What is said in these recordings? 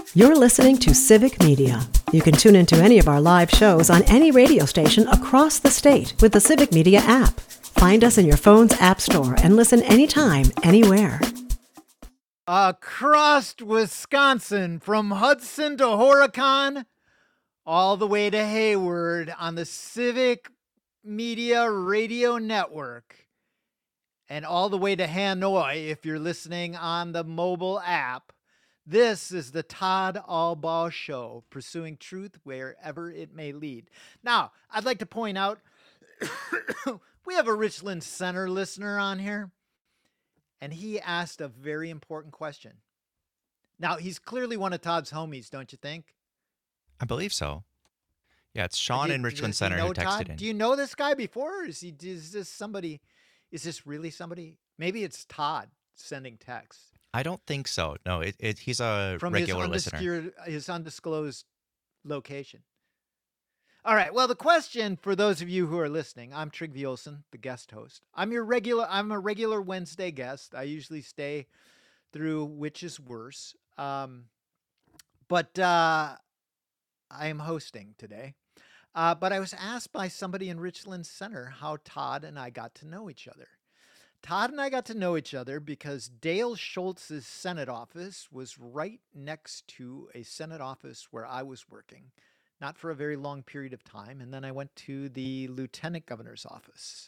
You're listening to Civic Media. You can tune into any of our live shows on any radio station across the state with the Civic Media app. Find us in your phone's app store and listen anytime, anywhere. Across Wisconsin, from Hudson to Horicon, all the way to Hayward on the Civic Media Radio Network, and all the way to Hanoi if you're listening on the mobile app. This is the Todd Albaugh Show, pursuing truth wherever it may lead. Now, I'd like to point out, we have a Richland Center listener on here, and he asked a very important question. Now, he's clearly one of Todd's homies, don't you think? I believe so. Yeah, it's Sean in Richland Center who texted Todd? in. Do you know this guy before? Or is this really somebody? Maybe it's Todd sending texts. I don't think so. No, he's a regular listener. His undisclosed location. All right. Well, the question for those of you who are listening, I'm Trygve Olsen, the guest host. I'm a regular Wednesday guest. I usually stay through Which is Worse. But I am hosting today. But I was asked by somebody in Richland Center how Todd and I got to know each other. Todd and I got to know each other because Dale Schultz's Senate office was right next to a Senate office where I was working, not for a very long period of time. And then I went to the Lieutenant Governor's office.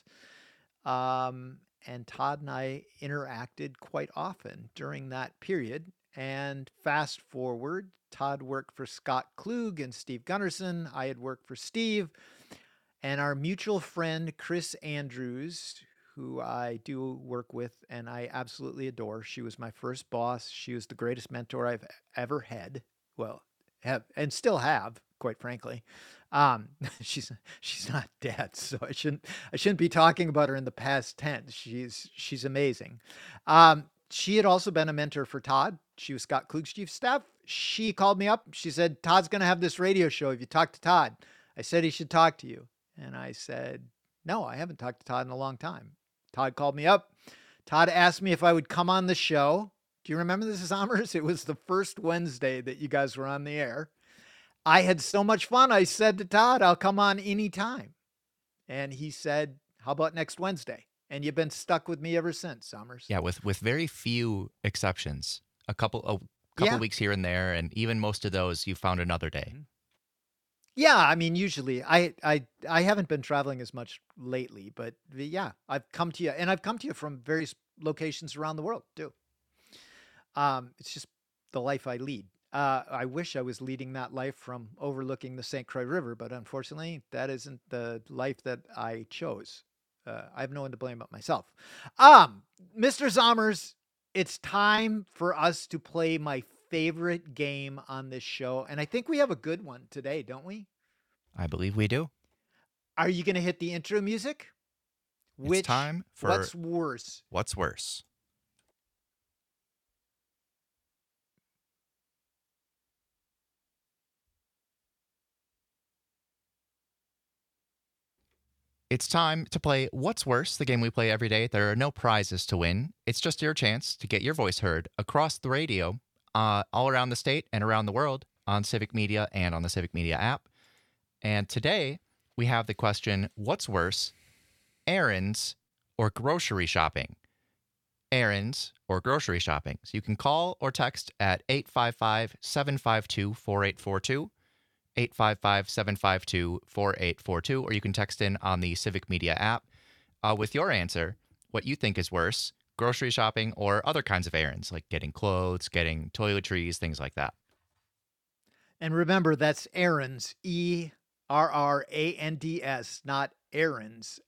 And Todd and I interacted quite often during that period. And fast forward, Todd worked for Scott Klug and Steve Gunnarsson. I had worked for Steve. And our mutual friend, Chris Andrews, who I do work with and I absolutely adore. She was my first boss. She was the greatest mentor I've ever had. Well, have and still have, quite frankly. She's not dead, so I shouldn't be talking about her in the past tense. She's amazing. She had also been a mentor for Todd. She was Scott Klug's chief of staff. She called me up. She said, "Todd's going to have this radio show. Have you talked to Todd?" I said he should talk to you. And I said, "No, I haven't talked to Todd in a long time." Todd called me up. Todd asked me if I would come on the show. Do you remember this, Zommers? It was the first Wednesday that you guys were on the air. I had so much fun. I said to Todd, "I'll come on anytime." And he said, "How about next Wednesday?" And you've been stuck with me ever since, Zommers. Yeah, with very few exceptions. A couple weeks here and there, and even most of those you found another day. Yeah, I mean, usually I haven't been traveling as much lately, but yeah, I've come to you, and I've come to you from various locations around the world too. It's just the life I lead. I wish I was leading that life from overlooking the St. Croix River, but unfortunately, that isn't the life that I chose. I have no one to blame but myself. Mr. Zommers, it's time for us to play my favorite game on this show, and I think we have a good one today, don't we? I believe we do. Are you going to hit the intro music? It's time for What's Worse? What's Worse? It's time to play What's Worse, the game we play every day. There are no prizes to win. It's just your chance to get your voice heard across the radio, all around the state and around the world on Civic Media and on the Civic Media app. And today we have the question, what's worse, errands or grocery shopping? Errands or grocery shopping. So you can call or text at 855-752-4842, 855-752-4842, or you can text in on the Civic Media app with your answer, what you think is worse, grocery shopping or other kinds of errands, like getting clothes, getting toiletries, things like that. And remember, that's errands, ERRANDS, not errands,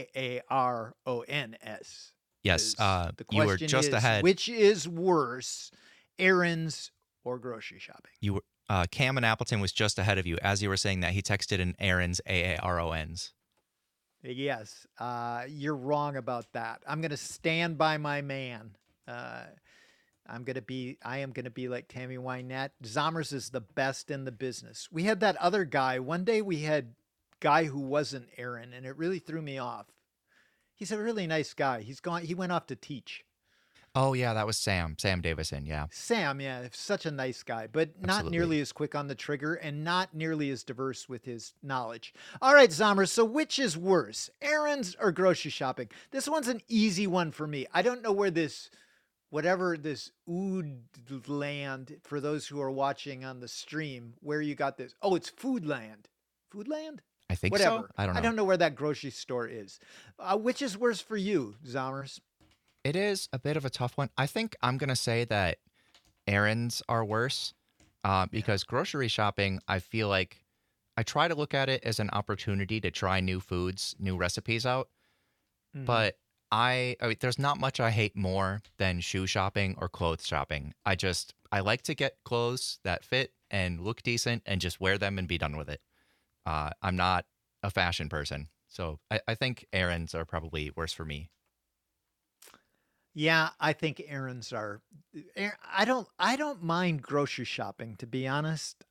AARONS. Yes, the you were question just is, ahead. which is worse, errands or grocery shopping? You were, Cam in Appleton was just ahead of you. As you were saying that, he texted in errands, AARONs. Yes, you're wrong about that. I'm going to stand by my man. I am going to be like Tammy Wynette. Zommers is the best in the business. We had that other guy. One day we had a guy who wasn't Aaron, and it really threw me off. He's a really nice guy. He went off to teach. Oh yeah, that was Sam Davison. Yeah, Sam, yeah, such a nice guy, but not absolutely. nearly as quick on the trigger and not nearly as diverse with his knowledge. All right, Zomer, so which is worse, errands or grocery shopping? This one's an easy one for me. I don't know where this, whatever this ood land, for those who are watching on the stream, where you got this. Oh, it's Foodland. Foodland? I think so. Whatever. I don't I know. don't know where that grocery store is. Which is worse for you, Zomers? It is a bit of a tough one. I think I'm gonna say that errands are worse Yeah. because grocery shopping, I feel like I try to look at it as an opportunity to try new foods, new recipes out. Hmm. But I mean, there's not much I hate more than shoe shopping or clothes shopping. I like to get clothes that fit and look decent and just wear them and be done with it. I'm not a fashion person, so I think errands are probably worse for me. Yeah, I think errands are. I don't mind grocery shopping, to be honest.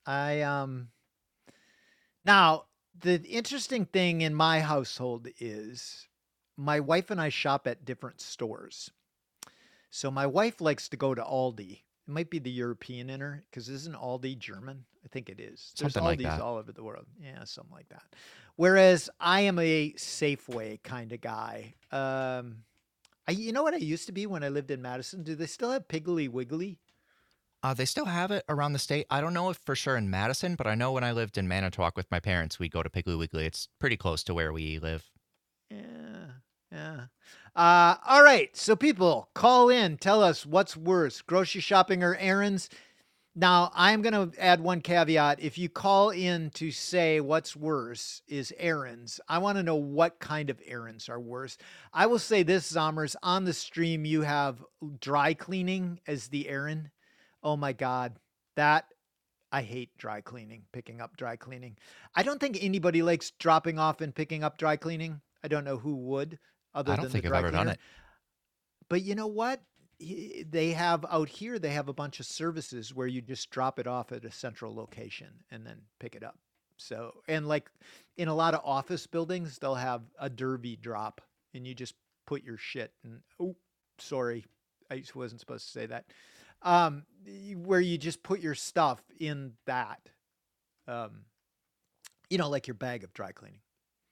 Now, the interesting thing in my household is my wife and I shop at different stores. So my wife likes to go to Aldi. It might be the European in her, because isn't Aldi German? I think it is. There's Something like Aldis that. all over the world. Yeah, something like that. Whereas I am a Safeway kind of guy. You know what I used to be when I lived in Madison? Do they still have Piggly Wiggly? They still have it around the state. I don't know if for sure in Madison, but I know when I lived in Manitowoc with my parents, we'd go to Piggly Wiggly. It's pretty close to where we live. Yeah, yeah. All right. So people, call in. Tell us what's worse, grocery shopping or errands. Now, I'm going to add one caveat. If you call in to say what's worse is errands, I want to know what kind of errands are worse. I will say this, Zommers, on the stream, you have dry cleaning as the errand. Oh my God. That I hate dry cleaning, picking up dry cleaning. I don't think anybody likes dropping off and picking up dry cleaning. I don't know who would I other don't than the think I've dry ever done cleaner. it. But you know what? They have out here, they have a bunch of services where you just drop it off at a central location and then pick it up. So, and like in a lot of office buildings, they'll have a derby drop and you just put your shit and, oh, sorry, I wasn't supposed to say that. Where you just put your stuff in that, um, like your bag of dry cleaning.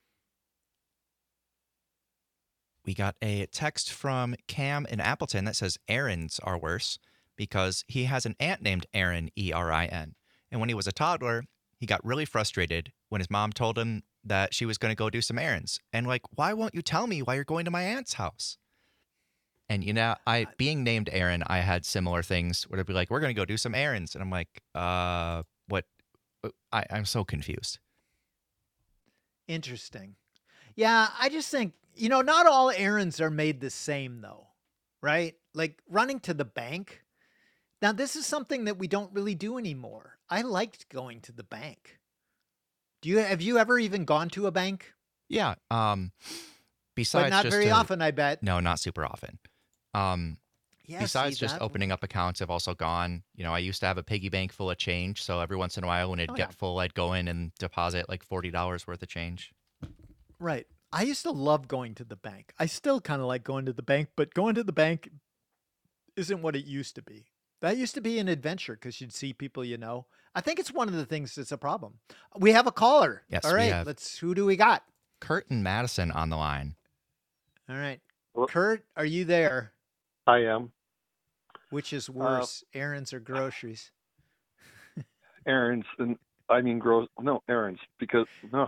We got a text from Cam in Appleton that says errands are worse because he has an aunt named Erin, Erin. And when he was a toddler, he got really frustrated when his mom told him that she was going to go do some errands. And like, why won't you tell me why you're going to my aunt's house? And I Uh, being named Aaron, I had similar things where they'd be like, "We're gonna go do some errands," and I'm like, what?" I'm so confused. Interesting. Yeah, I just think, not all errands are made the same though, right? Like running to the bank. Now, this is something that we don't really do anymore. I liked going to the bank. Have you ever even gone to a bank? Yeah. But Besides not just very to often, I bet. no, not super often. Um, Yeah, see besides just that? opening up accounts, I've also gone. I used to have a piggy bank full of change, so every once in a while when it'd Oh yeah. get full, I'd go in and deposit like $40 worth of change. Right. I used to love going to the bank. I still kind of like going to the bank, but going to the bank isn't what it used to be. That used to be an adventure because you'd see people you know. I think it's one of the things that's a problem. We have a caller. All Yes, we right, have who do we got? Kurt and Madison on the line. All right. Well, Kurt, are you there? I am. Which is worse, errands or groceries? Errands, and I mean errands, because no,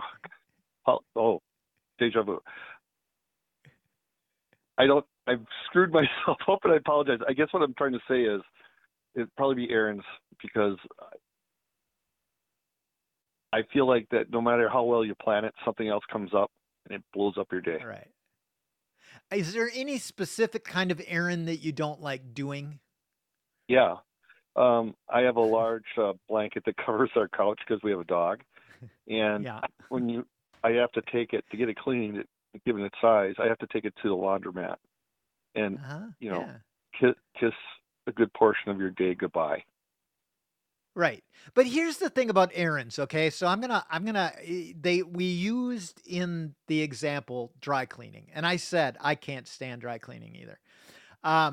deja vu. I've screwed myself up, and I apologize. I guess what I'm trying to say is it'd probably be errands, because I feel like that no matter how well you plan it, something else comes up and it blows up your day. All right. Is there any specific kind of errand that you don't like doing? Yeah. I have a large blanket that covers our couch because we have a dog, and Yeah. I have to take it to get it cleaned, given its size. I have to take it to the laundromat, and Uh-huh. you know, Yeah. kiss a good portion of your day goodbye. Right. But here's the thing about errands, okay? So we used in the example dry cleaning, and I said I can't stand dry cleaning either. Um,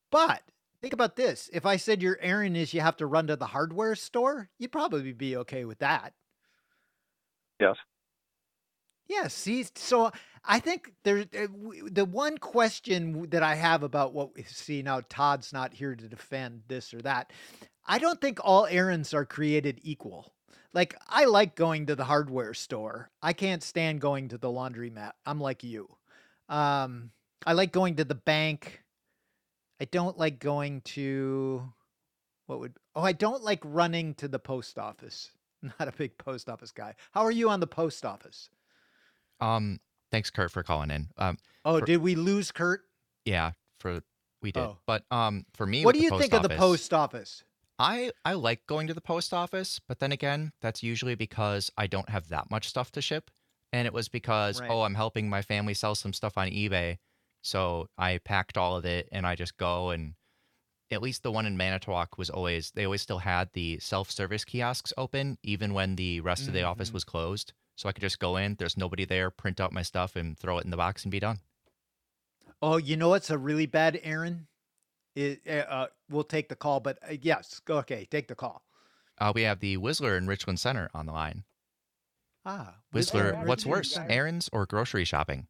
But think about this. If I said your errand is you have to run to the hardware store, you'd probably be okay with that. Yes. Yeah, see, so I think there's the one question that I have about what we see now, Todd's not here to defend this or that. I don't think all errands are created equal. Like, I like going to the hardware store. I can't stand going to the laundromat. I'm like you. I like going to the bank. I don't like going to I don't like running to the post office. Not a big post office guy. How are you on the post office? Thanks, Kurt, for calling in. Did we lose Kurt? Yeah, we did. Oh. But for me, What with do you the think post of the office, post office? I like going to the post office, but then again, that's usually because I don't have that much stuff to ship. And it was because, Right. I'm helping my family sell some stuff on eBay. So I packed all of it and I just go, and at least the one in Manitowoc they always still had the self-service kiosks open, even when the rest of the office Mhm. was closed. So I could just go in, there's nobody there, print out my stuff and throw it in the box and be done. Oh, you know what's a really bad errand? We'll take the call, but yes, go. Okay, take the call. We have the Whistler in Richland Center on the line. Whistler, Whistler, what's Richmond worse, Center. errands or grocery shopping?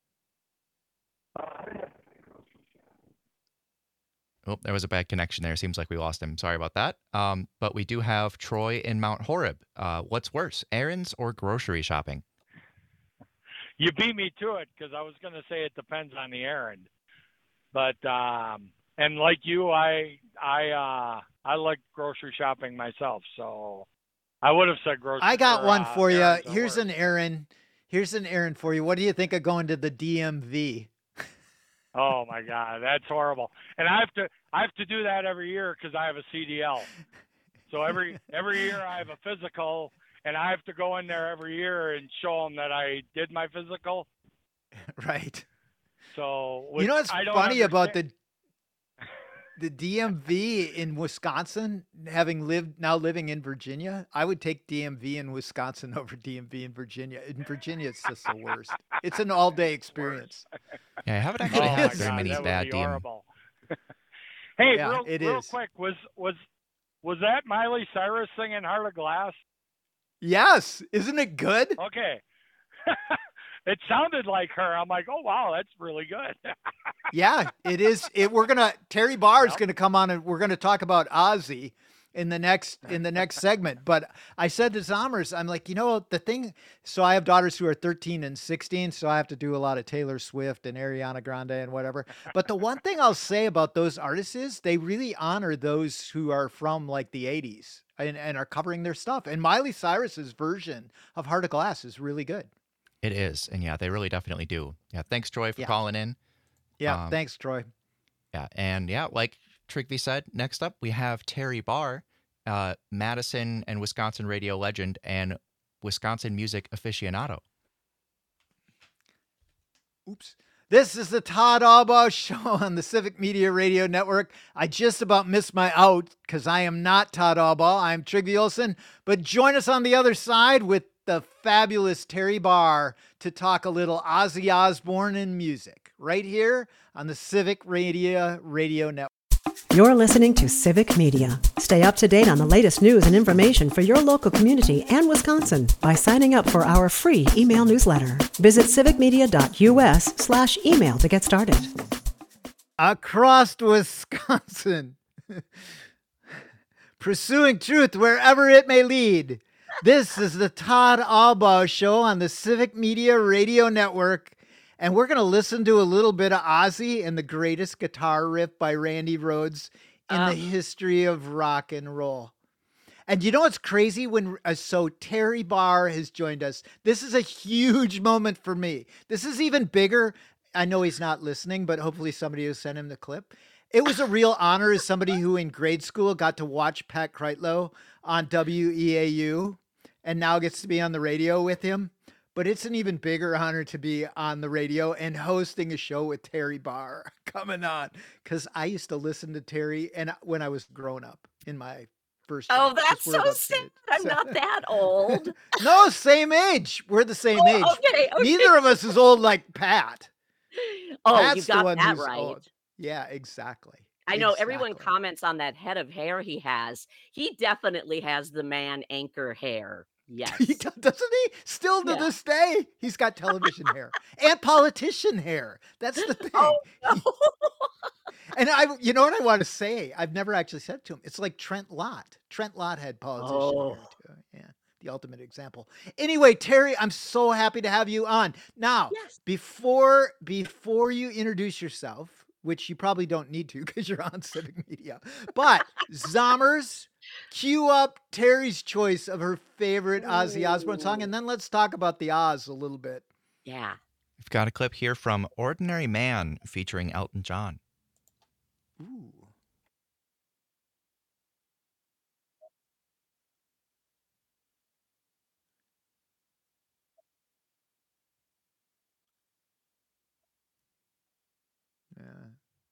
Oh, there was a bad connection there. Seems like we lost him. Sorry about that. But we do have Troy in Mount Horeb. What's worse, errands or grocery shopping? You beat me to it because I was going to say it depends on the errand. But and like you, I like grocery shopping myself, so I would have said grocery. I got one for you. errands are Here's worse. an errand. Here's an errand for you. What do you think of going to the DMV? Oh my God, that's horrible. And I have to do that every year because I have a CDL. So every year I have a physical, and I have to go in there every year and show them that I did my physical. Right. So You know what's I don't funny about understand- the DMV in Wisconsin, now living in Virginia? I would take DMV in Wisconsin over DMV in Virginia. In Virginia, it's just the worst. It's an all-day experience. Yeah, I haven't Oh actually my had very God, many that would bad be DM. horrible. Hey, Yeah, it real is. quick, was that Miley Cyrus singing "Heart of Glass"? Yes, isn't it good? Okay, it sounded like her. I'm like, oh wow, that's really good. Yeah, it is. Terry Barr is Yep. gonna come on and we're gonna talk about Ozzy in the next segment. But I said to Zommers, I'm like, the thing. So I have daughters who are 13 and 16, so I have to do a lot of Taylor Swift and Ariana Grande and whatever. But the one thing I'll say about those artists is they really honor those who are from like the 80s and are covering their stuff. And Miley Cyrus's version of Heart of Glass is really good. It is. And yeah, they really definitely do. Yeah, thanks, Troy, for Yeah. calling in. Yeah, thanks, Troy. Yeah, and yeah, like Trigby said, next up we have Terry Barr, Madison and Wisconsin radio legend and Wisconsin music aficionado. Oops. This is the Todd Albaugh Show on the Civic Media Radio Network. I just about missed my out because I am not Todd Albaugh. I'm Trigby Olson. But join us on the other side with the fabulous Terry Barr to talk a little Ozzy Osbourne and music right here on the Civic Radio Network. You're listening to Civic Media. Stay up to date on the latest news and information for your local community and Wisconsin by signing up for our free email newsletter. Visit civicmedia.us/email to get started. Across Wisconsin, pursuing truth wherever it may lead. This is the Todd Albaugh Show on the Civic Media Radio Network. And we're going to listen to a little bit of Ozzy and the greatest guitar riff by Randy Rhoads in the history of rock and roll. And you know what's crazy? So Terry Barr has joined us. This is a huge moment for me. This is even bigger. I know he's not listening, but hopefully somebody will send him the clip. It was a real honor as somebody who in grade school got to watch Pat Kreitlow on WEAU and now gets to be on the radio with him. But it's an even bigger honor to be on the radio and hosting a show with Terry Barr coming on. Because I used to listen to Terry when I was growing up in my first Oh, job, 'cause that's we're so about sad. to- I'm not that old. No, same age. We're the same age. Okay. Neither of us is old like Pat. Oh, Pat's you the got one that who's right. old. Yeah, exactly. I know everyone Exactly. comments on that head of hair he has. He definitely has the man anchor hair. Yes. Doesn't he? Still to Yeah. this day, he's got television hair and politician hair. That's the thing. Oh, no. And you know what I want to say? I've never actually said it to him. It's like Trent Lott. Trent Lott had politician Oh, hair too. Yeah, the ultimate example. Anyway, Terry, I'm so happy to have you on. Now, yes. before you introduce yourself, which you probably don't need to because you're on Civic Media, but Zommers, cue up Terry's choice of her favorite Ozzy Osbourne song, and Ooh. then let's talk about the Oz a little bit. Yeah. We've got a clip here from Ordinary Man featuring Elton John. Ooh. Yeah.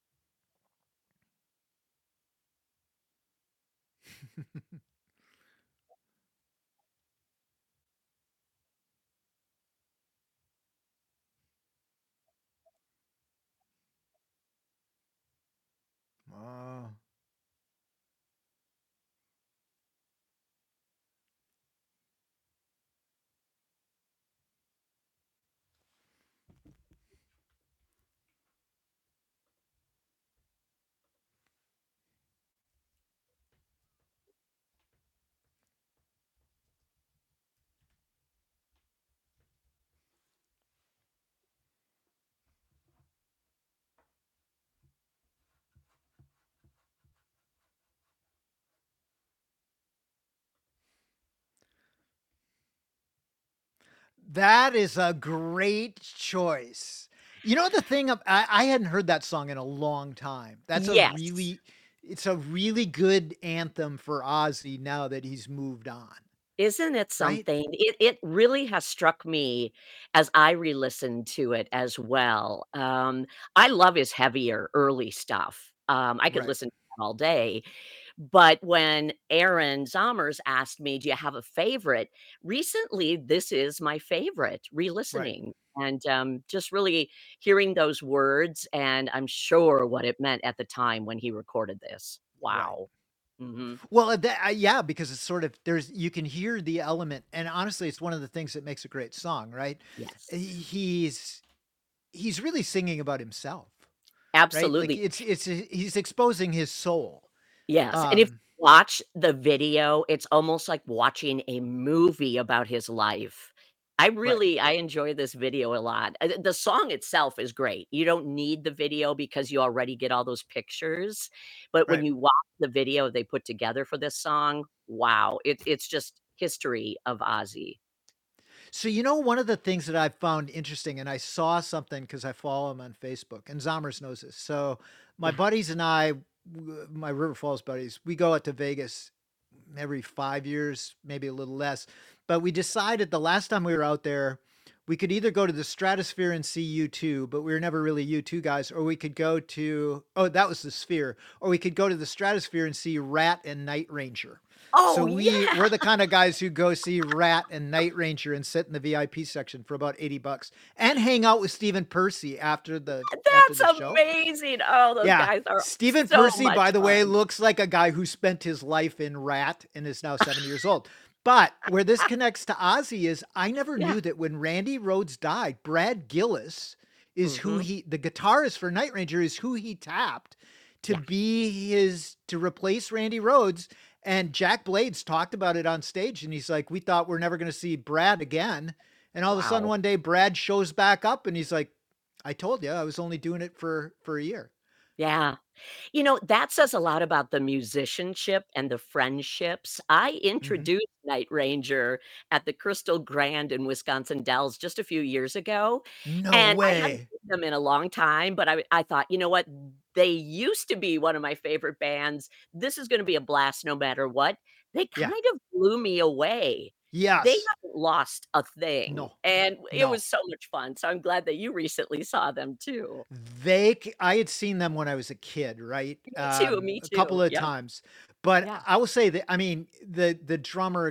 Oh. That is a great choice. You know the thing I hadn't heard that song in a long time. Yes. It's a really good anthem for Ozzy now that he's moved on, Isn't it right? something? It really has struck me as I re-listened to it as well. I love his heavier early stuff. I could Right, listen to that all day. But when Aaron Zommers asked me, "Do you have a favorite?" Recently, this is my favorite, right, re-listening, and, just really hearing those words, and I'm sure what it meant at the time when he recorded this. right. Wow. Mhm. Well, yeah, because it's sort of you can hear the element, and honestly, it's one of the things that makes a great song, right? Yes. He's really singing about himself, right? Like Absolutely. he's exposing his soul. Yes, and if Um, you watch the video, it's almost like watching a movie about his life. right, I enjoy this video a lot. The song itself is great. You don't need the video because you already get all those pictures, but when right. you watch the video they put together for this song, wow, it's just history of Ozzy. So, you know, one of the things that I found interesting, and I saw something because I follow him on Facebook, and Zommers knows this. So, my Yeah. buddies and I, my River Falls buddies, we go out to Vegas every 5 years, maybe a little less. But we decided the last time we were out there, we could either go to the Stratosphere and see U2, but we were never really U2 guys, or we could go to, oh, that was the Sphere, or we could go to the Stratosphere and see Rat and Night Ranger. So Oh, we're yeah! the kind of guys who go see Rat and Night Ranger and sit in the VIP section for about $80 and hang out with Stephen Percy after That's the show. amazing. Oh, those Yeah. guys are Stephen so Percy, by much the way, fun. looks like a guy who spent his life in Rat and is now 70 years old. But where this connects to Ozzy is I never Yeah. knew that when Randy Rhoads died, Brad Gillis is Mhm. the guitarist for Night Ranger is who he tapped to Yeah. be to replace Randy Rhoads. And Jack Blades talked about it on stage and he's like, we thought we're never going to see Brad again. And all of a sudden Wow. one day Brad shows back up and he's like, I told you I was only doing it for a year. Yeah. That says a lot about the musicianship and the friendships. I Mhm. introduced Night Ranger at the Crystal Grand in Wisconsin Dells just a few years ago, No and I hadn't way. seen them in a long time, but I thought, "You know what? They used to be one of my favorite bands. This is gonna be a blast no matter what." They Yeah. kind of blew me away. They Yes. haven't lost a thing, No. and it No. was so much fun, so I'm glad that you recently saw them too. I had seen them when I was a kid, right? Me too, me A couple too. of Yep. times, but Yeah. I will say that I mean the drummer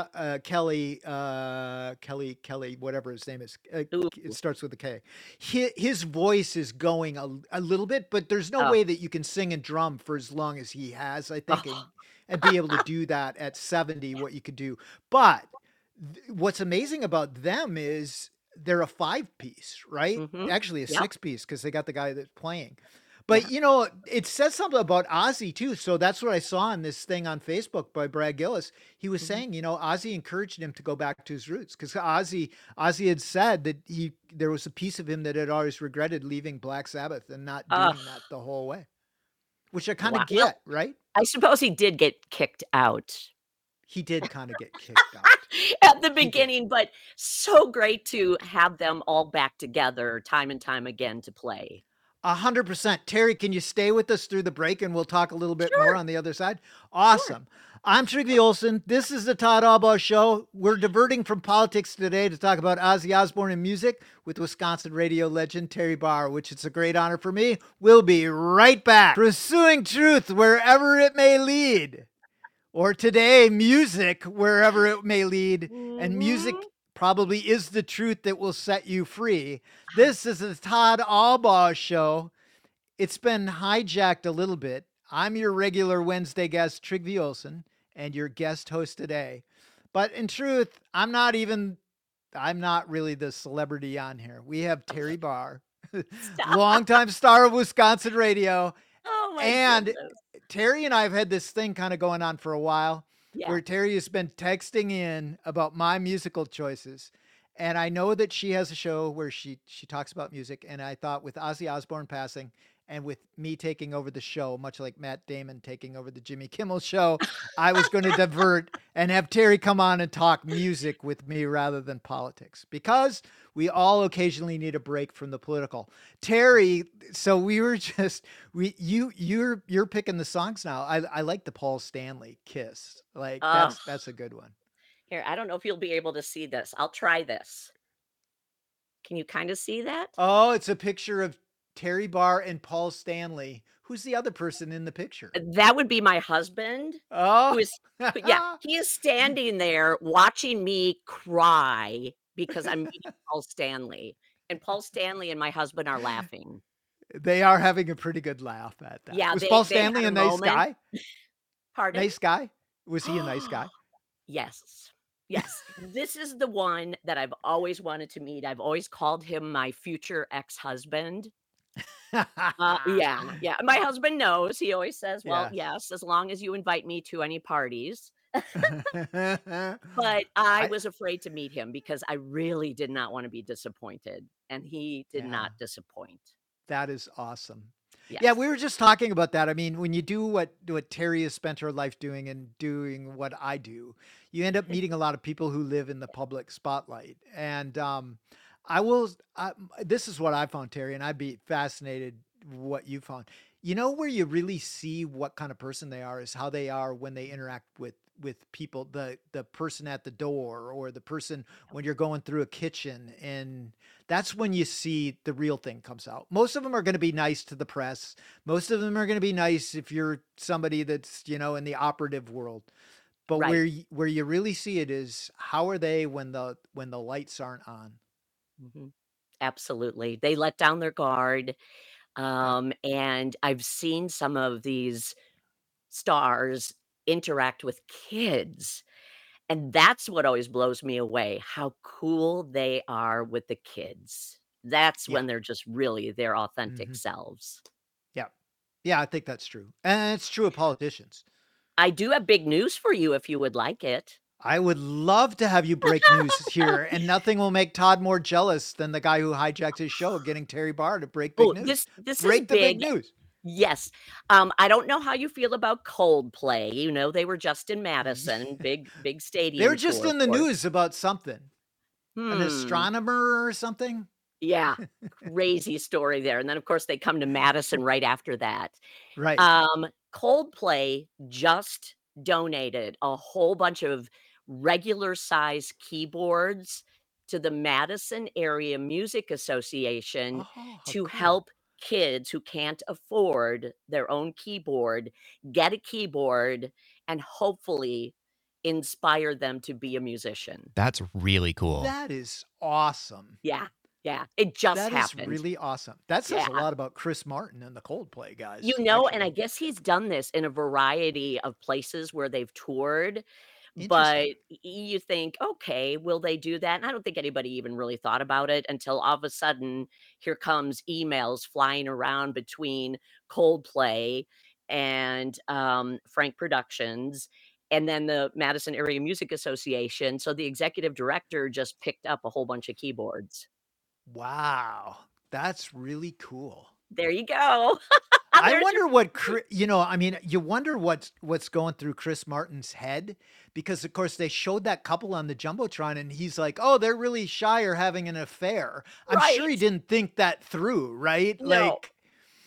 Kelly, whatever his name is, Ooh. it starts with a K. His voice is going a little bit, but there's no Oh. way that you can sing and drum for as long as he has. I think, Oh. and be able to do that at 70, what you could do. But what's amazing about them is they're a 5 piece, right? Mhm. Actually, a Yep. 6 piece because they got the guy that's playing. But Yeah. you know, it says something about Ozzy too. So that's what I saw in this thing on Facebook by Brad Gillis. He was Mhm. saying, you know, Ozzy encouraged him to go back to his roots because Ozzy had said that there was a piece of him that had always regretted leaving Black Sabbath and not Ugh. doing that the whole way, which I kind Wow. of Well, get, right? I suppose he did get kicked out He did kind of get kicked out. at the He did. beginning, but so great to have them all back together time and time again to play. 100%. Terry, can you stay with us through the break and we'll talk a little bit more Sure, on the other side? sure. Awesome. I'm Trigby Olson. This is the Todd Albaugh Show. We're diverting from politics today to talk about Ozzy Osbourne and music with Wisconsin radio legend Terry Barr, which it's a great honor for me. We'll be right back. Pursuing truth wherever it may lead. Or today, music wherever it may lead. And music Mhm. probably is the truth that will set you free. This is the Todd Albaugh Show. It's been hijacked a little bit. I'm your regular Wednesday guest, Trigby Olson, and your guest host today. But in truth, I'm not really the celebrity on here. We have Terry Barr, Stop. longtime star of Wisconsin radio. Oh my And goodness. Terry and I have had this thing kind of going on for a while Yeah. where Terry has been texting in about my musical choices. And I know that she has a show where she talks about music. And I thought with Ozzy Osbourne passing and with me taking over the show, much like Matt Damon taking over the Jimmy Kimmel show, I was going to divert and have Terry come on and talk music with me rather than politics because we all occasionally need a break from the political. Terry, so we were just you're picking the songs now. I like the Paul Stanley Kiss. Like Oh, that's a good one. here, I don't know if you'll be able to see this. I'll try this. Can you kind of see that? Oh, it's a picture of Terry Barr and Paul Stanley. Who's the other person in the picture? That would be my husband Oh. who is yeah, he is standing there watching me cry because I'm meeting Paul Stanley, and Paul Stanley and my husband are laughing. They are having a pretty good laugh at that. Yeah, Was Paul they Stanley had a a nice moment. guy? Pardon? Nice guy? Was he a nice guy? Yes. Yes. This is the one that I've always wanted to meet. I've always called him my future ex-husband. Yeah. My husband knows. He always says, "Well, Yes. yes, as long as you invite me to any parties." I But I was afraid to meet him because I really did not wanna be disappointed, and he did yeah, not disappoint. that is awesome. Yeah, we Yes. were just talking about that. I mean, when you do what Terry has spent her life doing and doing what I do, you end up meeting a lot of people who live in the public spotlight. And I will. This is what I found, Terry, and I'd be fascinated what you found. You know where you really see what kind of person they are is how they are when they interact with people, the person at the door or the person when you're going through a kitchen, and that's when you see the real thing comes out. Most of them are going to be nice to the press. Most of them are going to be nice if you're somebody that's, you know, in the operative world. But Right. where you really see it is how are they when the lights aren't on. Mhm. Absolutely. They let down their guard, Yeah. and I've seen some of these stars interact with kids, and that's what always blows me away, how cool they are with the kids. That's Yeah. when they're just really their authentic Hmm. selves. Yeah. Yeah, I think that's true. And it's true of politicians. I do have big news for you if you would like it. I would love to have you break news here, and nothing will make Todd more jealous than the guy who hijacked his show, getting Terry Barr to break big Oh, news. this is Break the big big. news. Yes. I don't know how you feel about Coldplay, you know, they were just in Madison, big They were stadium just tour in the for news about something, an Hmm. astronomer or something. Yeah, crazy story there, and then, of course, they come to Madison right after that. Right. Coldplay just donated a whole bunch of regular size keyboards to the Madison Area Music Association Oh, how to cool. help kids who can't afford their own keyboard get a keyboard and hopefully inspire them to be a musician. That's really cool. That is awesome. Yeah, yeah, it just That is happened. really awesome. That says a Yeah. lot about Chris Martin and the Coldplay guys, You know, and I actually. guess he's done this in a variety of places where they've toured, but Interesting. you think, "Okay, will they do that?" And I don't think anybody even really thought about it until all of a sudden, here comes emails flying around between Coldplay and, Frank Productions, and then the Madison Area Music Association, so the executive director just picked up a whole bunch of keyboards. Wow. That's really cool. There you go. I There's your wonder what I mean, you wonder what's going through Chris Martin's head because of course they showed that couple on the Jumbotron and he's like, "Oh, they're really shy or having an affair." I'm sure he right. didn't think that through, right? No. Like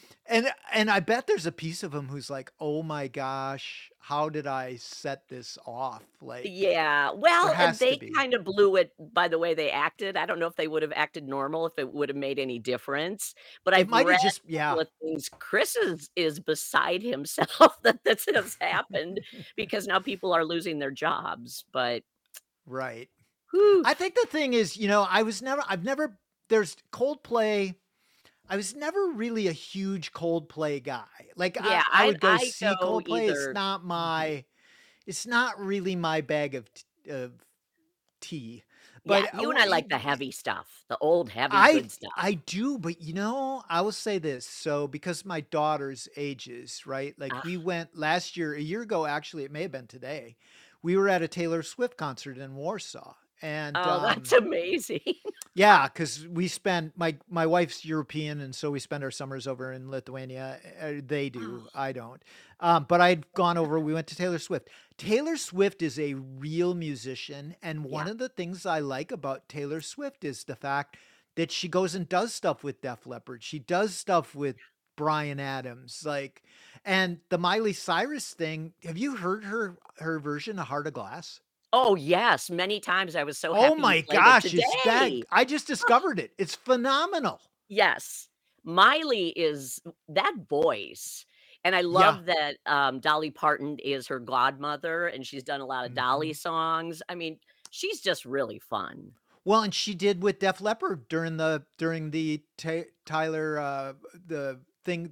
and I bet there's a piece of him who's like, "Oh my gosh, how did I set this off?" Like Yeah, there well, and has to they be. kinda blew it by the way they acted. I don't know if they would have acted normal, if it would have made any difference, but It I've might read have just a yeah. couple of things. Chris is beside himself that this has happened because now people are losing their jobs, but Right. whew. I think the thing is, I've never there's Coldplay. I was never really a huge Coldplay guy. Like Yeah, I I would go I see go Coldplay. either mhm. It's not really my bag of tea. Yeah, But you and I like the heavy stuff, the old heavy good stuff. I do, but I will say this. So because my daughter's ages, right? Like Ah, we went last year, a year ago, actually, it may have been today. We were at a Taylor Swift concert in Warsaw. And oh, that's amazing. yeah, because we spend my wife's European, and so we spend our summers over in Lithuania. They do, Oh, I don't. But I'd gone over. We went to Taylor Swift. Taylor Swift is a real musician, and one yeah, of the things I like about Taylor Swift is the fact that she goes and does stuff with Def Leppard. She does stuff with Bryan Adams, like, and the Miley Cyrus thing. Have you heard her version of Heart of Glass? oh, yes, many times I was so Oh happy you my played it gosh, is that today. I just discovered it. It's phenomenal. Yes. Miley is that voice, and I Yeah. love that, Dolly Parton is her godmother, and she's done a lot of Dolly Mhm. songs. I mean, she's just really fun. Well, and she did with Def Leppard during the Tyler, the thing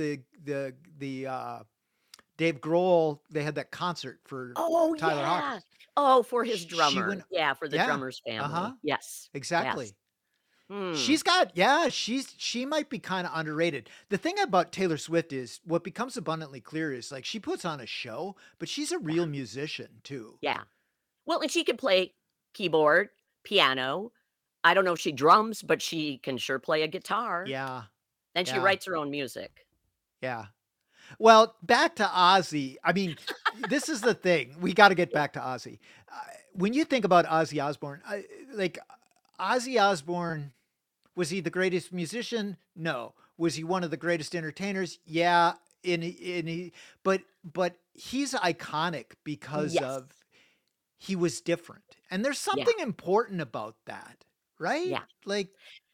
the Dave Grohl, they had that concert for Oh, Tyler yeah. Hawkins. Oh, for his She drummer. went Yeah, for the yeah. drummer's Uh-huh. family. Yes. Yes. Exactly. Hmm. She's got she might be kinda underrated. The thing about Taylor Swift is what becomes abundantly clear is, like, she puts on a show, but she's a Yeah. real musician too. Yeah. Well, and she can play keyboard, piano. I don't know if she drums, but she can sure play a guitar, Yeah. and she Yeah. writes her own music. Yeah. Well, back to Ozzy. I mean, this is the thing. We got to get Yeah. back to Ozzy. When you think about Ozzy Osbourne, like Ozzy Osbourne, was he the greatest musician? No. Was he one of the greatest entertainers? Yeah. But he's iconic because Yes. of he was different, and there's Yeah. something important about that, right? Yeah. Like,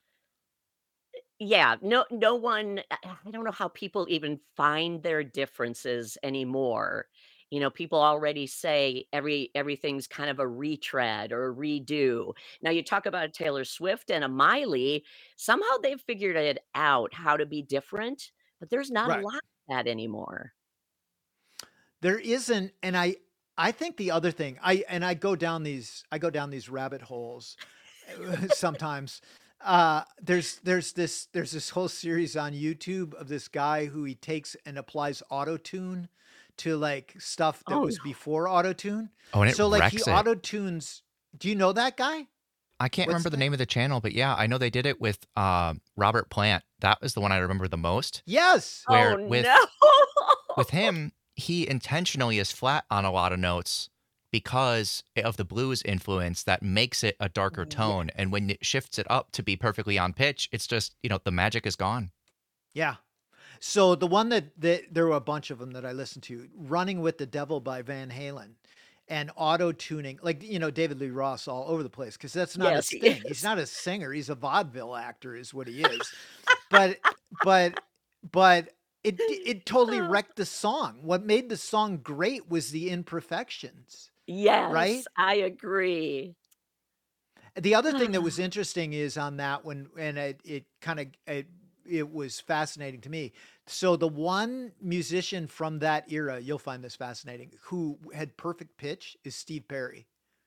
Yeah, no one I don't know how people even find their differences anymore. You know, people already say everything's kind of a retread or a redo. Now you talk about a Taylor Swift and a Miley, somehow they've figured it out how to be different, but there's not a right. lot of that anymore. There isn't, and I think the other thing, I go down these rabbit holes sometimes. There's this whole series on YouTube of this guy who he takes and applies auto-tune to like stuff that Oh, was no. before auto-tune. Oh, and it So like he wrecks it. auto-tunes. Do you know that guy? I can't What's remember his the name? name of the channel, but yeah, I know they did it with Robert Plant. That was the one I remember the most. Yes. Oh, Where no. with him, he intentionally is flat on a lot of notes because of the blues influence that makes it a darker Yeah. tone. And when it shifts it up to be perfectly on pitch, it's just, the magic is gone. Yeah. So the one that there were a bunch of them that I listened to, "Running with the Devil" by Van Halen, and auto tuning, like, David Lee Roth all over the place, because that's not Yes, his he thing. He's is. not a singer. He's a vaudeville actor, is what he is. but it totally wrecked the song. What made the song great was the imperfections, right? Yes, I agree. The other thing that was interesting is on that one, and it was fascinating to me. So the one musician from that era, you'll find this fascinating, who had perfect pitch is Steve Perry.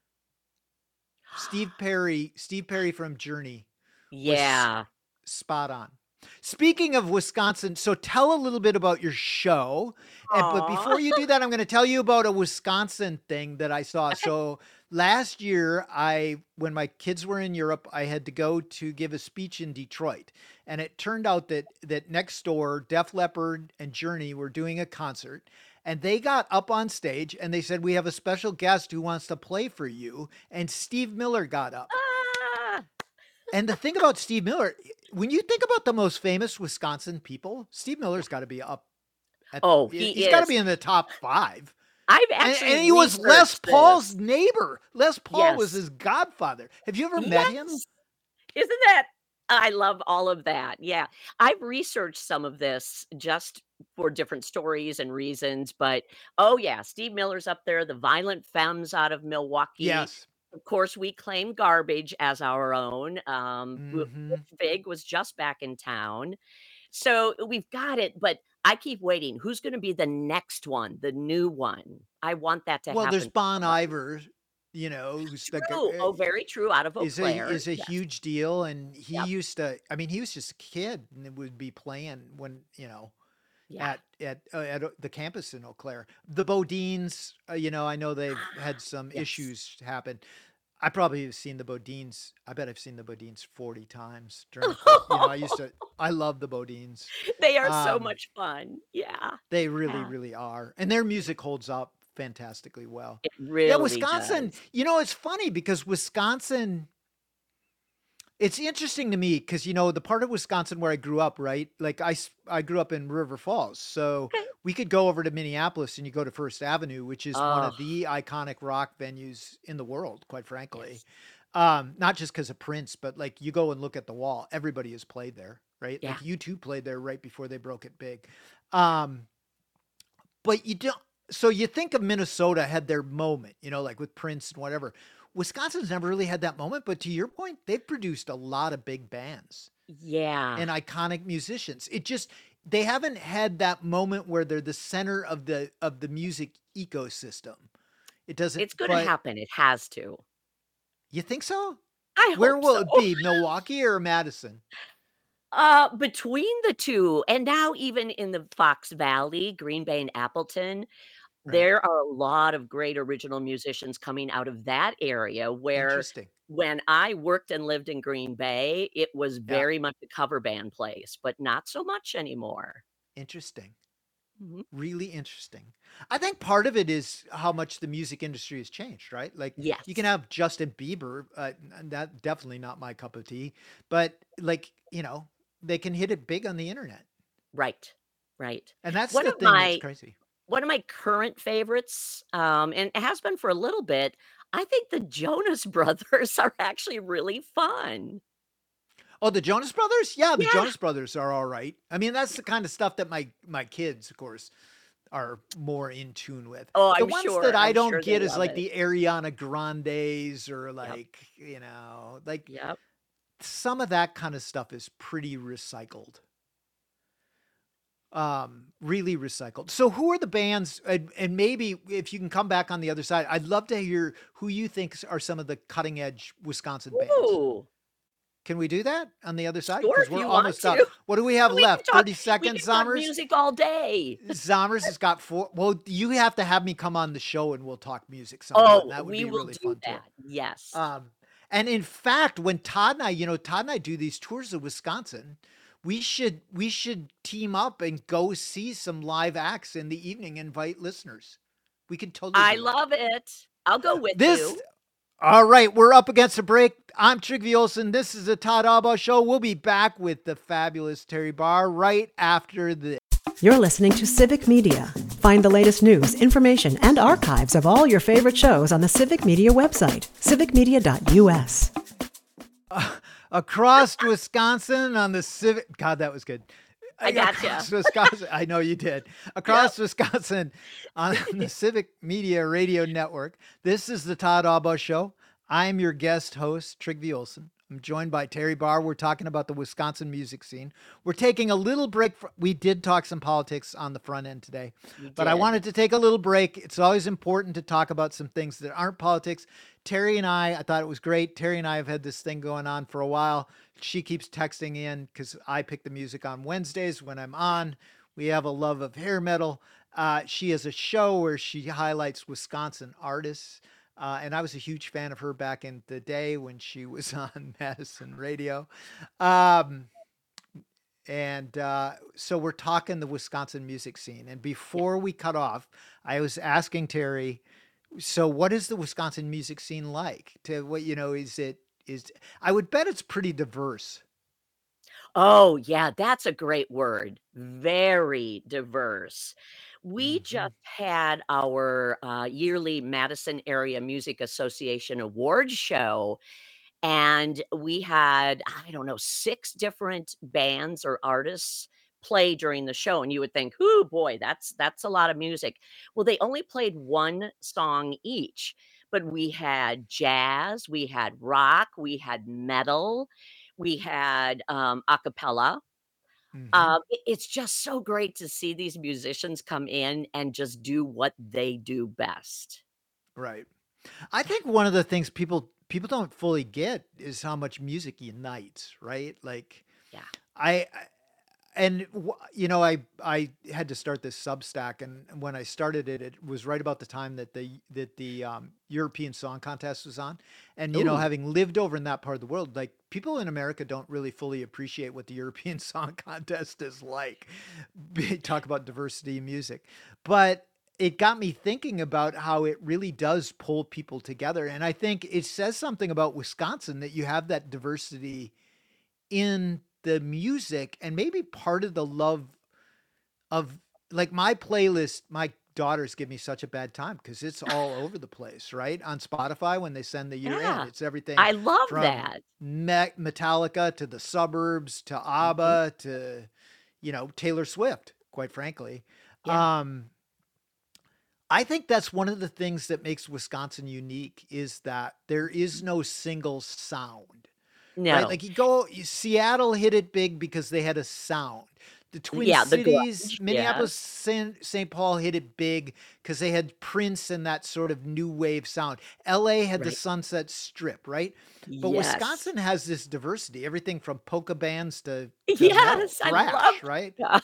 Steve Perry from Journey was Yeah. spot on. Speaking of Wisconsin, so tell a little bit about your show. But Aw. before you do that, I'm going to tell you about a Wisconsin thing that I saw. Okay. So last year, when my kids were in Europe, I had to go to give a speech in Detroit. And it turned out that next door, Def Leppard and Journey were doing a concert. And they got up on stage and they said, "We have a special guest who wants to play for you." And Steve Miller got up. Ah! And the thing about Steve Miller, when you think about the most famous Wisconsin people, Steve Miller's got to be up. Oh, He's got to be in the top 5. I've And actually he was Les researched Paul's this. neighbor. Les Paul was Yes. his godfather. Have you ever met him? Yes. Isn't that I love all of that. Yeah. I've researched some of this just for different stories and reasons, but oh yeah, Steve Miller's up there, the Violent Femmes out of Milwaukee. Yes. Of course, we claim Garbage as our own. Mhm. Rich Vig was just back in town. So we've got it, but I keep waiting. Who's going to be the next one, the new one? I want that to Well, happen. there's for Bon somebody. Iver, who's the True. Oh, very true. Out of Eau is Claire. a Yes. huge deal, and he Yep. used to. I mean, he was just a kid and would be playing when Yeah. at the campus in Eau Claire. The Bodines, I know they've had some Yes. issues happen. I probably have seen the Bodines. I bet I've seen the Bodines 40 times during. I love the Bodines. They are so Um, much fun. Yeah. They really, Yeah. really are, and their music holds up fantastically well. It Yeah, really Wisconsin. does. It's funny because Wisconsin. It's interesting to me because the part of Wisconsin where I grew up, right? Like I grew up in River Falls, so Okay. we could go over to Minneapolis and you go to First Avenue, which is one Oh, of the iconic rock venues in the world, quite frankly. yes. Not just because of Prince, but like you go and look at the wall, everybody has played there, right? Yeah. Like U2 played there right before they broke it big. Um, but you don't. So you think of Minnesota had their moment, like with Prince and whatever. Wisconsin's never really had that moment, but to your point, they've produced a lot of big bands Yeah. and iconic musicians. They haven't had that moment where they're the center of the music ecosystem. It doesn't. It's gonna But happen. It has to. you think so? I Where hope will it so. be? Milwaukee or Madison? Between the 2, and now even in the Fox Valley, Green Bay and Appleton, Right. there are a lot of great original musicians coming out of that area where Interesting. when I worked and lived in Green Bay, it was Yeah. very much a cover band place, but not so much anymore. Interesting. Mhm. Really interesting. I think part of it is how much the music industry has changed, right? Like you can Yes. have Justin Bieber, that definitely not my cup of tea, but like, they can hit it big on the internet. Right. Right. And that's One the of thing that's my crazy. one of my current favorites, and it has been for a little bit, I think the Jonas Brothers are actually really fun. Oh, the Jonas Brothers? Yeah, the Yeah. Jonas Brothers are all right. I mean, that's the kind of stuff that my kids, of course, are more in tune with. Oh, The I'm ones sure. that I I'm don't sure they get is love like it. the Ariana Grandes or Yep. like, like Yep. some of that kind of stuff is pretty recycled. Really recycled. So who are the bands, and maybe if you can come back on the other side, I'd love to hear who you think are some of the cutting edge Wisconsin bands. Ooh. Can we do that on the other side? Sure, Because if we're you want almost up. to. What do we have We can left? talk 30 we seconds, can talk Zommers? music all day. Zommers has got 4. Well, you have to have me come on the show and we'll talk music sometime. Oh, That would we be will really do fun that. Yes. too. And in fact, when Todd and I do these tours of Wisconsin, we should team up and go see some live acts in the evening, invite listeners. We could totally I do that. love it. I'll go with This you. All right, we're up against a break. I'm Trygve Olsen. This is the Todd Albaugh Show. We'll be back with the fabulous Terry Barr right after this. You're listening to Civic Media. Find the latest news, information, and archives of all your favorite shows on the Civic Media website, civicmedia.us. Across Wisconsin on the Civic. God, that was good. I gotcha. Across Wisconsin. I know you did. Across Wisconsin on the Civic Media Radio Network. This is the Todd Albaugh Show. I'm your guest host, Trygve Olsen. I'm joined by Terry Barr. We're talking about the Wisconsin music scene. We're taking a little break. We did talk some politics on the front end today, but I wanted to take a little break. It's always important to talk about some things that aren't politics. Terry and I thought it was great. Terry and I have had this thing going on for a while. She keeps texting in because I pick the music on Wednesdays when I'm on. We have a love of hair metal. She has a show where she highlights Wisconsin artists. And I was a huge fan of her back in the day when she was on Madison Radio. So we're talking the Wisconsin music scene. And before we cut off, I was asking Terry, so what is the Wisconsin music scene like? I would bet it's pretty diverse. Oh, yeah, that's a great word. Very diverse. We just had our yearly Madison Area Music Association Awards show, and we had, I don't know, 6 different bands or artists play during the show. And you would think, "Ooh, boy, that's a lot of music." Well, they only played 1 song each, but we had jazz, we had rock, we had metal, we had a cappella. It's just so great to see these musicians come in and just do what they do best. Right. I think one of the things people don't fully get is how much music unites, right? Like Yeah. I and I had to start this Substack, and when I started it, it was right about the time that the European Song Contest was on, and Ooh. having lived over in that part of the world, like people in America don't really fully appreciate what the European Song Contest is like. Talk about diversity in music, but it got me thinking about how it really does pull people together, and I think it says something about Wisconsin that you have that diversity in the music, and maybe part of the love of, like, my playlist. My daughters give me such a bad time because it's all over the place, right? On Spotify when they send the year Yeah. end, it's everything I love from that. Metallica to the Suburbs to Mhm. ABBA to Taylor Swift, quite frankly. Yeah. Um, I think that's one of the things that makes Wisconsin unique is that there is no single sound. Right? No. Like Seattle hit it big because they had a sound. The Twin Yeah, the Cities, grunge, Minneapolis, yes. St. Paul hit it big because they had Prince and that sort of new wave sound. LA had the Right. Sunset Strip, right? But Yes. Wisconsin has this diversity, everything from polka bands to metal, Yes, I love thrash, right? that.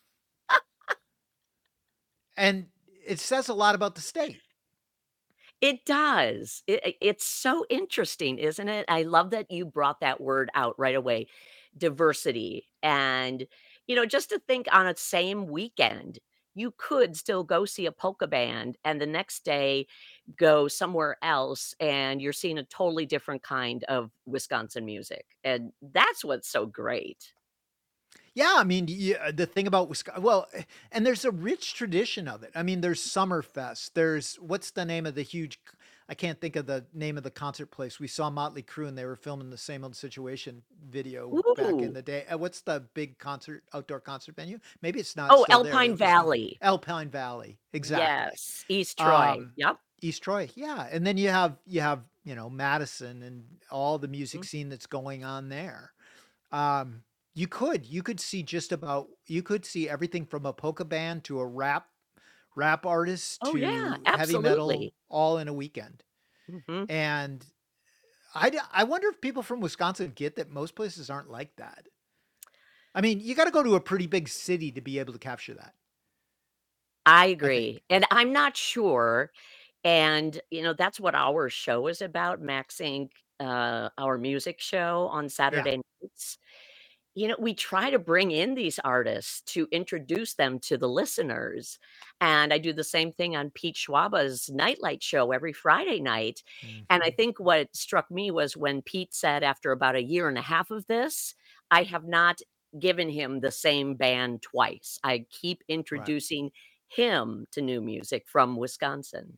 And it says a lot about the state. It does. It's so interesting, isn't it? I love that you brought that word out right away, diversity. And, just to think on a same weekend, you could still go see a polka band and the next day go somewhere else and you're seeing a totally different kind of Wisconsin music. And that's what's so great. Yeah, I mean, the thing about Wisconsin, and there's a rich tradition of it. I mean, there's Summerfest. There's what's the name of the huge? I can't think of the name of the concert place. We saw Motley Crue, and they were filming the Same Old Situation video back in Ooh. the day. What's the big outdoor concert venue? Maybe it's not Oh, still there, but Alpine it was one. Valley. Alpine Valley, exactly. Yes. East Troy. Um, Yep. East Troy, yeah, and then you have Madison and all the music scene that's going on there. Um, you could see you could see everything from a polka band to a rap artist Oh, yeah, to heavy metal absolutely. all in a weekend. Mhm. And I wonder if people from Wisconsin get that most places aren't like that. I mean, you got to go to a pretty big city to be able to capture that, I I think. agree, and I'm not sure, and, that's what our show is about, Max Inc., our music show on Yeah. Saturday nights. We try to bring in these artists to introduce them to the listeners, and I do the same thing on Pete Schwaba's Nightlight show every Friday night, and I Mhm. think what struck me was when Pete said after about a year and a half of this, "I have not given him the same band twice. I keep Right. introducing him to new music from Wisconsin.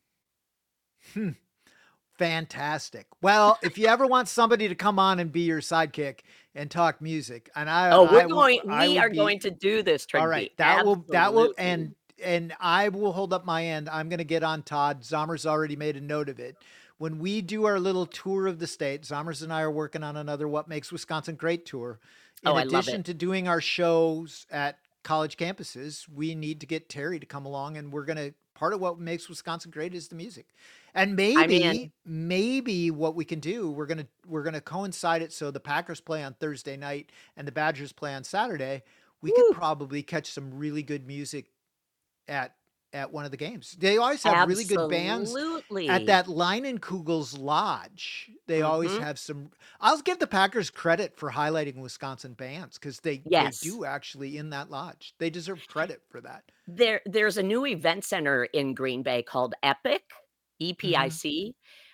Fantastic. Well, if you ever want somebody to come on and be your sidekick and talk music, and We are going to do this, Trigby. All right, that will, and I will hold up my end. I'm going to get on Todd. Zommers already made a note of it. When we do our little tour of the state, Zommers and I are working on another What Makes Wisconsin Great tour. In addition to doing our shows at college campuses, we need to get Terry to come along, and part of what makes Wisconsin great is the music. And maybe what we can do, we're gonna coincide it so the Packers play on Thursday night and the Badgers play on Saturday. We could probably catch some really good music at one of the games. They always have really good bands at that Leinenkugel's Lodge. They always have some. I'll give the Packers credit for highlighting Wisconsin bands because they do actually in that lodge. They deserve credit for that. There's a new event center in Green Bay called Epic, EPIC.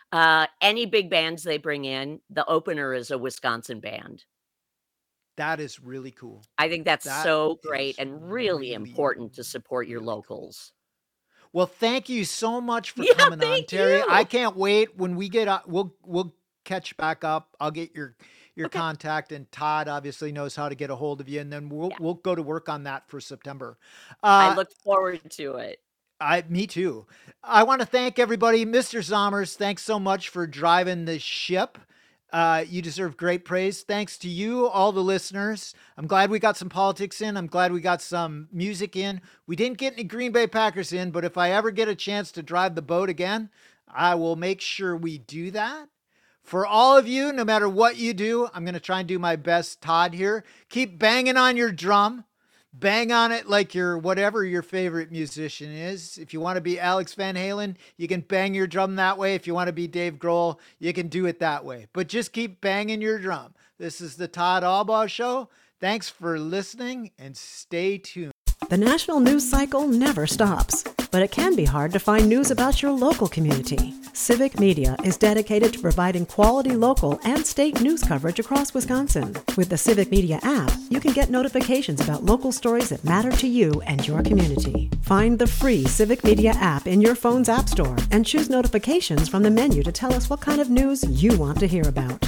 Any big bands they bring in, the opener is a Wisconsin band. That is really cool. I think that's so great and really important to support your locals. Well, thank you so much for coming on, Terry. You. I can't wait when we get up. We'll catch back up. I'll get your contact, and Todd obviously knows how to get a hold of you, and then we'll go to work on that for September. I look forward to it. Me too. I want to thank everybody. Mr. Zommers, thanks so much for driving the ship. You deserve great praise. Thanks to you, all the listeners. I'm glad we got some politics in. I'm glad we got some music in. We didn't get any Green Bay Packers in, but if I ever get a chance to drive the boat again, I will make sure we do that. For all of you, no matter what you do, I'm going to try and do my best, Todd, here. Keep banging on your drum. Bang on it like whatever your favorite musician is. If you want to be Alex Van Halen, you can bang your drum that way. If you want to be Dave Grohl, you can do it that way. But just keep banging your drum. This is the Todd Albaugh Show. Thanks for listening and stay tuned. The national news cycle never stops, but it can be hard to find news about your local community. Civic Media is dedicated to providing quality local and state news coverage across Wisconsin. With the Civic Media app, you can get notifications about local stories that matter to you and your community. Find the free Civic Media app in your phone's app store and choose notifications from the menu to tell us what kind of news you want to hear about.